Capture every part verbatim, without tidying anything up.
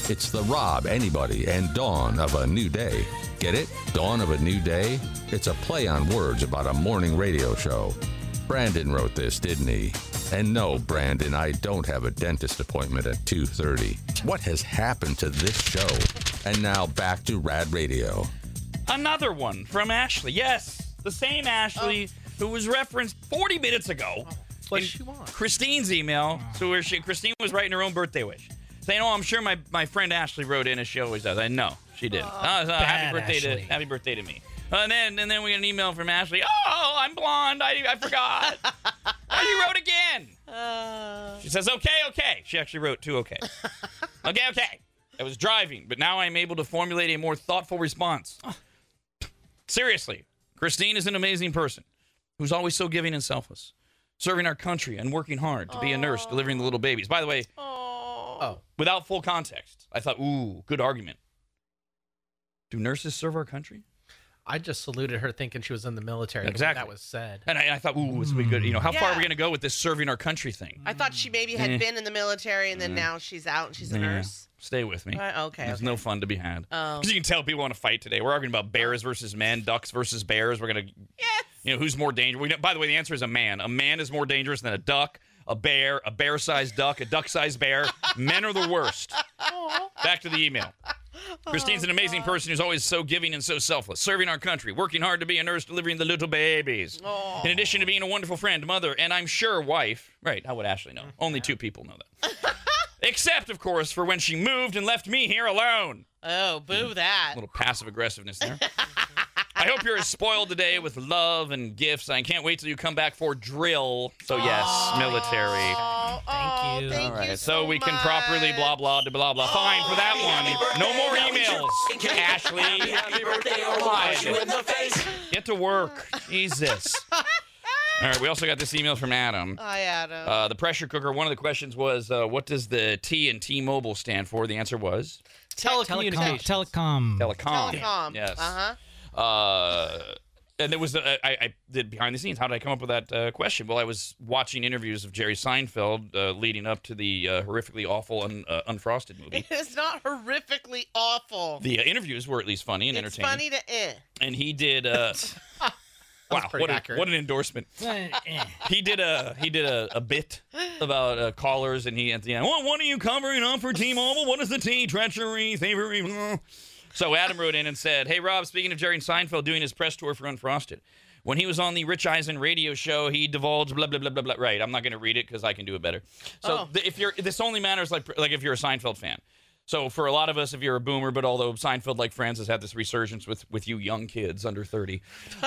It's the Rob, Anybody, and Dawn of a New Day. Get it? Dawn of a New Day? It's a play on words about a morning radio show. Brandon wrote this, didn't he? And no, Brandon, I don't have a dentist appointment at two thirty. What has happened to this show? And now back to Rad Radio. Another one from Ashley. Yes, the same Ashley oh. who was referenced forty minutes ago. Oh. What does she want? Christine's email. Oh. So where she, Christine was writing her own birthday wish. Saying, oh, I'm sure my, my friend Ashley wrote in as she always does. I know, she did. Oh, uh, uh, happy birthday Ashley. to happy birthday to me. Uh, and then and then we got an email from Ashley. Oh, I'm blonde. I, I forgot. Oh, you wrote again. Uh... She says, okay, okay. She actually wrote two okay. okay, okay. I was driving, but now I'm able to formulate a more thoughtful response. Seriously, Christine is an amazing person who's always so giving and selfless, serving our country and working hard to be a nurse, delivering the little babies. By the way, oh. without full context, I thought, ooh, good argument. Do nurses serve our country? I just saluted her thinking she was in the military. Exactly. That was said. And I, I thought, ooh, this would be good. You know, how yeah. far are we going to go with this serving our country thing? I thought she maybe had eh. been in the military and then eh. now she's out and she's a yeah. nurse. Stay with me. Uh, okay. There's okay. no fun to be had. Oh. Because you can tell people want to fight today. We're arguing about bears versus men, ducks versus bears. We're going to, yes. you know, who's more dangerous. We know, by the way, the answer is a man. A man is more dangerous than a duck, a bear, a bear-sized duck, a duck-sized bear. Men are the worst. Back to the email. Christine's an amazing person who's always so giving and so selfless, serving our country, working hard to be a nurse, delivering the little babies. Oh. In addition to being a wonderful friend, mother, and I'm sure wife. Right, how would Ashley know? Only two people know that. Except, of course, for when she moved and left me here alone. Oh, boo that. A little passive aggressiveness there. I hope you're as spoiled today with love and gifts. I can't wait till you come back for drill. So, yes, oh, military. Oh, Thank you. Thank All right, you so, so we can much. properly blah, blah, blah, blah. Fine for that one. No more emails, Ashley. Happy birthday, or punch you in the face. Get to work. Jesus. All right, we also got this email from Adam. Hi, Adam. Uh, the pressure cooker, one of the questions was, uh, what does the T in T-Mobile stand for? The answer was? Telecommunications. Telecom. Telecom. Telecom. Yes. Uh-huh. Uh, and there was, uh, I, I did behind the scenes. How did I come up with that uh, question? Well, I was watching interviews of Jerry Seinfeld uh, leading up to the uh, horrifically awful un, uh, Unfrosted movie. It's not horrifically awful. The uh, interviews were at least funny and it's entertaining. funny to eh. And he did. Uh, wow, what, a, what an endorsement! he did a he did a, a bit about uh, callers, and he at the end. Well, what are you covering up for T-Mobile? What is the T? Treachery, thievery. So Adam wrote in and said, hey, Rob, speaking of Jerry Seinfeld doing his press tour for Unfrosted, when he was on the Rich Eisen radio show, he divulged blah, blah, blah, blah, blah. Right, I'm not going to read it because I can do it better. So oh. th- if you're, this only matters like like if you're a Seinfeld fan. So for a lot of us, if you're a boomer, but although Seinfeld, like Friends, has had this resurgence with, with you young kids under thirty,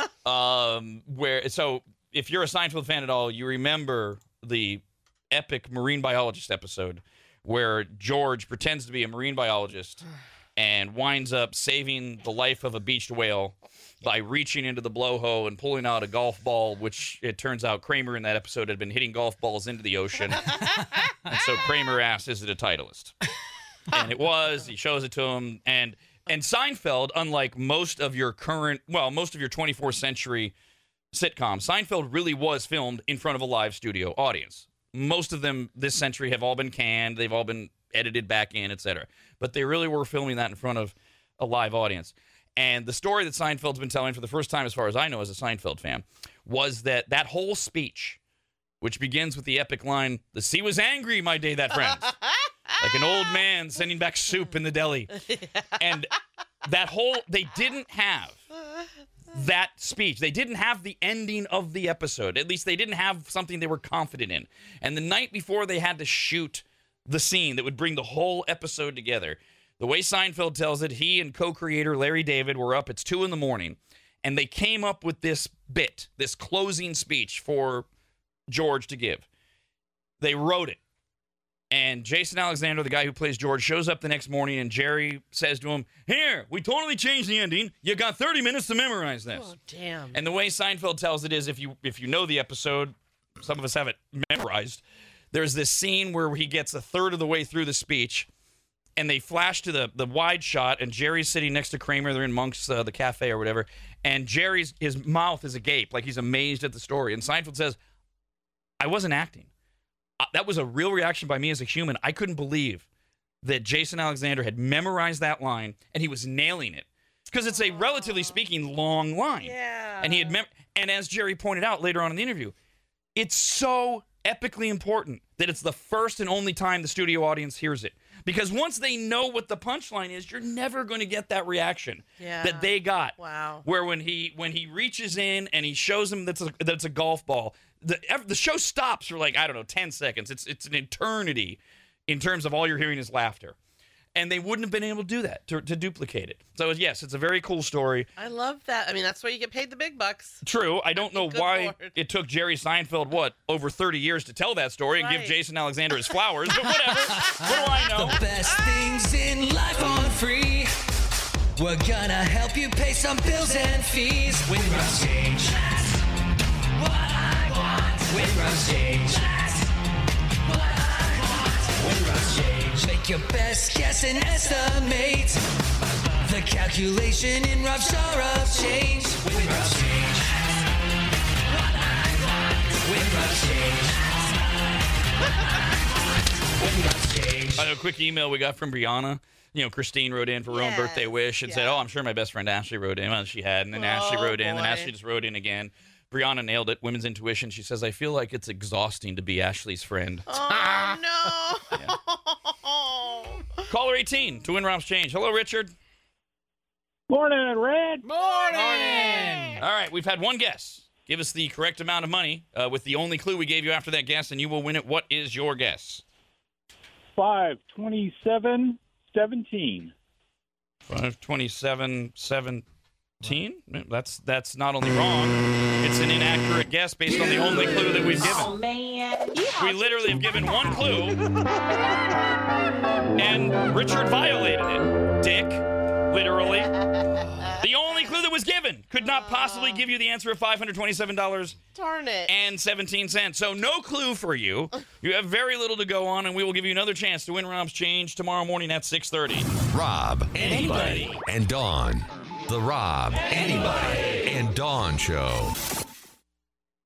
um, where so if you're a Seinfeld fan at all, you remember the epic marine biologist episode where George pretends to be a marine biologist and winds up saving the life of a beached whale by reaching into the blowhole and pulling out a golf ball, which it turns out Kramer in that episode had been hitting golf balls into the ocean. And so Kramer asks, is it a Titleist? And it was. He shows it to him. And and Seinfeld, unlike most of your current, well, most of your twenty-fourth century sitcoms, Seinfeld really was filmed in front of a live studio audience. Most of them this century have all been canned. They've all been edited back in, et cetera. But they really were filming that in front of a live audience. And the story that Seinfeld's been telling for the first time, as far as I know as a Seinfeld fan, was that that whole speech, which begins with the epic line, the sea was angry, my day, that friends. Like an old man sending back soup in the deli. And that whole, they didn't have that speech. They didn't have the ending of the episode. At least they didn't have something they were confident in. And the night before they had to shoot the scene that would bring the whole episode together, the way Seinfeld tells it, he and co-creator Larry David were up. It's two in the morning. And they came up with this bit, this closing speech for George to give. They wrote it. And Jason Alexander, the guy who plays George, shows up the next morning, and Jerry says to him, here, we totally changed the ending. You got thirty minutes to memorize this. Oh, damn. And the way Seinfeld tells it is, if you if you know the episode, some of us have it memorized, there's this scene where he gets a third of the way through the speech, and they flash to the, the wide shot, and Jerry's sitting next to Kramer. They're in Monk's, uh, the cafe or whatever, and Jerry's, his mouth is agape, like he's amazed at the story. And Seinfeld says, I wasn't acting. Uh, that was a real reaction by me as a human. I couldn't believe that Jason Alexander had memorized that line and he was nailing it because it's a relatively speaking long line. Yeah. And he had mem- and as Jerry pointed out later on in the interview, it's so epically important that it's the first and only time the studio audience hears it. Because once they know what the punchline is, you're never going to get that reaction Yeah. that they got. Wow. Where when he when he reaches in and he shows them that's a, that it's a golf ball, the the show stops for like I don't know ten seconds. It's it's an eternity in terms of all you're hearing is laughter, and they wouldn't have been able to do that to, to duplicate it. So yes, it's a very cool story. I love that. I mean, that's why you get paid the big bucks. True. I don't know Good why Lord. it took Jerry Seinfeld, what, over thirty years to tell that story and give Right. Jason Alexander his flowers, but whatever. What do I know? The best things in life on free. We're gonna help you pay some bills and fees. Windrush change. That's what I want. Windrush change. That's what I want. Windrush change. Make your best guess and estimate the calculation in rough shore of change. Windrush change. That's what I want. Windrush change. Windrush change. I know a quick email we got from Brianna. You know, Christine wrote in for her own Yes, birthday wish and said, yeah. oh, I'm sure my best friend Ashley wrote in. Well, she had, and then Ashley Oh, wrote in, and boy. Ashley just wrote in again. Brianna nailed it. Women's intuition. She says, I feel like it's exhausting to be Ashley's friend. Oh, no. Caller eighteen to win Rob's change. Hello, Richard. Morning, Red. Morning. All right, we've had one guess. Give us the correct amount of money uh, with the only clue we gave you after that guess, and you will win it. What is your guess? Five twenty-seven seventeen. five twenty-seven seventeen? That's that's not only wrong, it's an inaccurate guess based on the only clue that we've given. We literally have given one clue, and Richard violated it. Dick, literally. The only clue that was given could not possibly give you the answer of five hundred twenty-seven dollars Darn it. and seventeen cents. So no clue for you. You have very little to go on, and we will give you another chance to win Rob's change tomorrow morning at six thirty. Rob, anybody, and Dawn. The Rob, anybody, and Dawn Show.